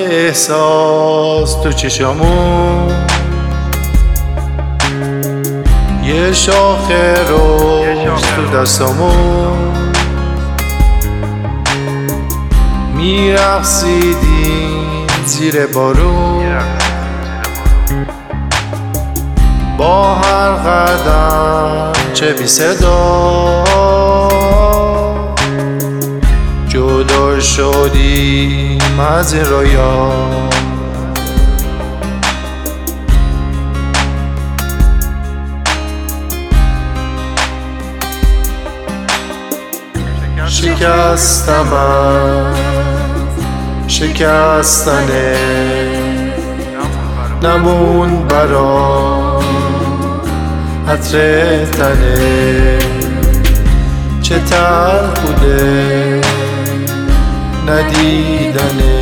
احساس تو چشامون، یه شاخه روز تو دستامون، میرقصیدیم زیر بارون، با هر قدم چه بی صدا جدا شدیم از این رویا. شکستم شکستنه نمون برا عطر تنه، چه تلخ بوده ندیدنه،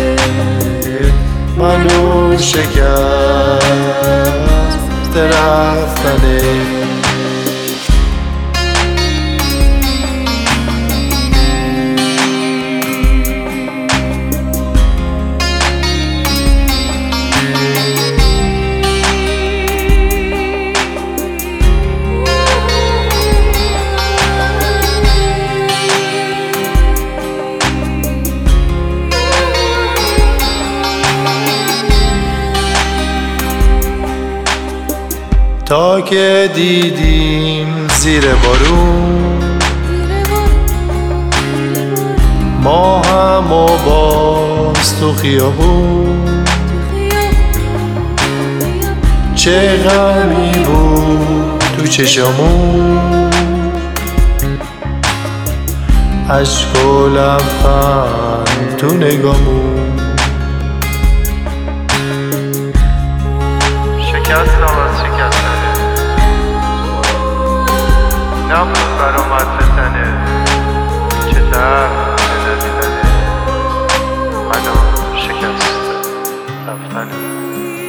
منو شکست رفتنه. تا که دیدیم زیر بارون ما هم و باز تو خیابون، چه غمی بود تو چشمون، عشق و لبخند تو نگامون. شکستم از شکستنه نمون برام عطر تنه، چه تلخ ندیدنه، منو شکست رفتنه.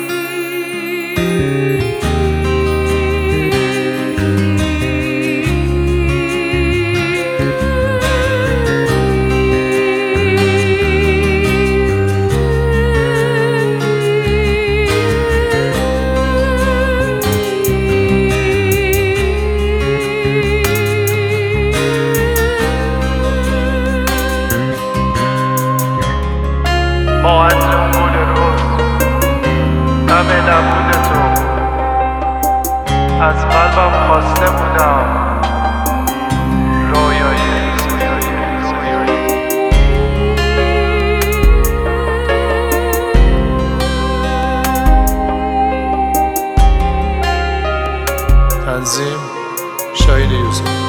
با عطر اون گل روز غم نبود تو از قلبم خواسته بودم، رویایی تنظیم شاهین یوسف.